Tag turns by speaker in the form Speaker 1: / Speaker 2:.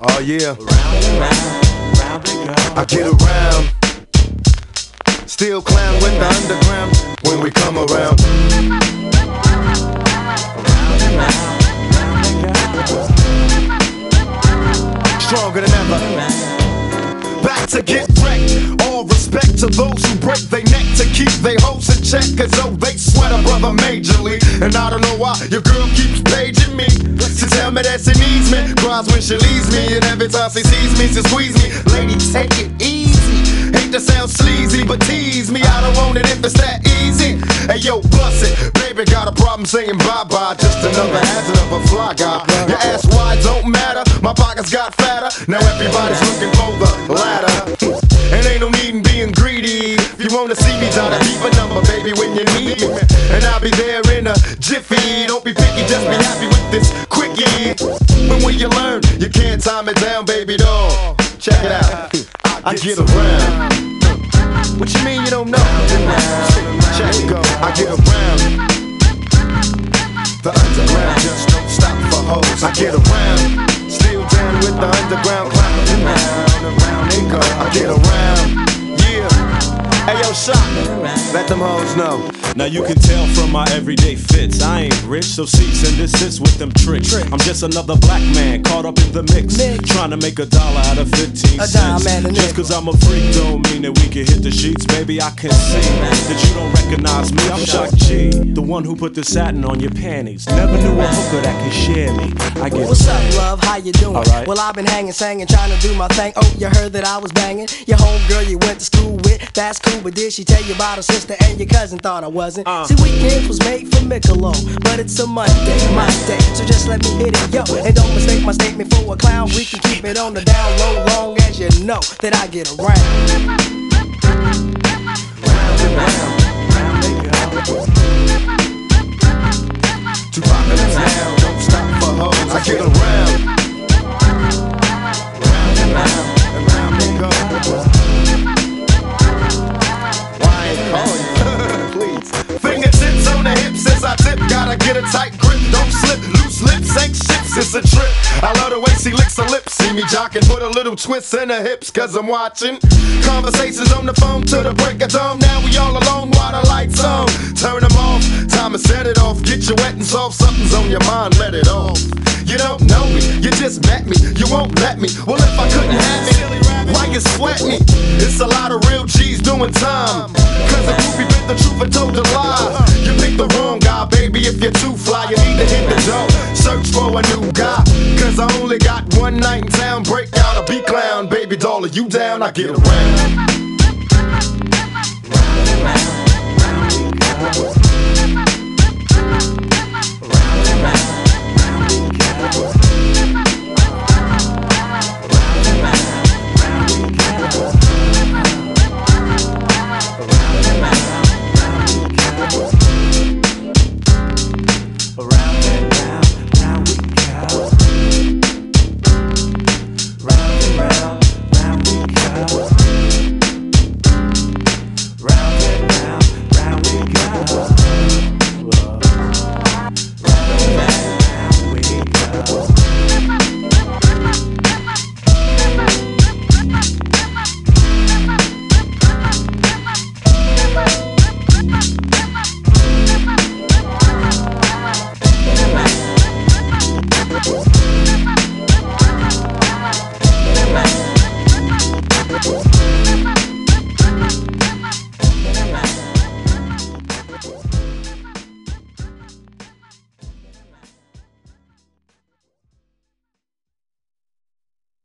Speaker 1: Oh yeah.
Speaker 2: Round and round, round they go.
Speaker 1: I get around. Still clown with the underground when we come around.
Speaker 2: Round and round, round they go.
Speaker 1: Stronger than ever. Back to get wrecked. All respect to those who break their neck to keep their hoes in check, cause oh, they sweat a brother majorly. And I don't know why your girl keeps paging me to tell me that she needs me. Cries when she leaves me, and every time she sees me, she squeeze me. Lady, take it easy. Hate to sound sleazy, but tease me. I don't want it if it's that easy. Hey yo, bust it. Baby got a problem saying bye-bye. Just another hazard of a fly guy. Your ass wide don't matter. My pockets got fatter. Now everybody's looking for the ladder. And ain't no need in being greedy. If you wanna see me, try to keep a number, baby, when you need me. And I'll be there in a jiffy. Don't be picky, just be happy with this quickie. But when you learn, you can't time it down, baby doll. Check it out. I get around. What you mean you don't know? Check it go. I get around. The underground just don't stop for hoes. I get around. Still down with the underground clowns. Around they go. I get around. Yeah. Hey yo, Shock. Let them hoes know.
Speaker 3: Now you can tell from my everyday fits, I ain't rich, so cease and desist with them tricks. I'm just another black man caught up in the mix, trying to make $1 out of 15 cents. Just cause I'm a freak don't mean that we can hit the sheets. Baby, I can see that you don't recognize me. I'm Shock G, the one who put the satin on your panties. Never knew a hooker that could share me. I get
Speaker 4: What's up, love? How you doing?
Speaker 3: Right.
Speaker 4: Well, I've been hanging, singing, trying to do my thing. Oh, you heard that I was banging your homegirl you went to school with. That's cool, but did she tell you about her sister and your cousin? Thought I wasn't. See, weekends was made for Michelob, but it's a Monday, my day. So just let me hit it, yo. And don't mistake my statement for a clown. We can keep it on the down low, long as you know that I get around.
Speaker 2: Round and round, round they go.
Speaker 1: Too popular now, don't stop for hoes. I get around.
Speaker 2: Round and round
Speaker 1: they go. Why ain't calling you? Please. Fingertips on the hips as I tip. Gotta get a tight grip. Don't slip. Loose lips ain't ships. It's a trip. I love the way she licks her lips. See me jocking. Put a little twist in her hips. Cause I'm watching. Conversations on the phone till the break of dawn. Now we all alone while the lights on. Turn them off. Time to set it off. Get you wet and soft. Something's on your mind. Let it off. You don't know me, you just met me, you won't let me. Well, if I couldn't have it, why you sweat me? It's a lot of real G's doing time. Cause the groupie bit the truth and told a lie. You picked the wrong guy, baby, if you're too fly, you need to hit the door. Search for a new guy. Cause I only got one night in town. Break out a B-clown, baby doll, are you down? I get around.
Speaker 2: round and round.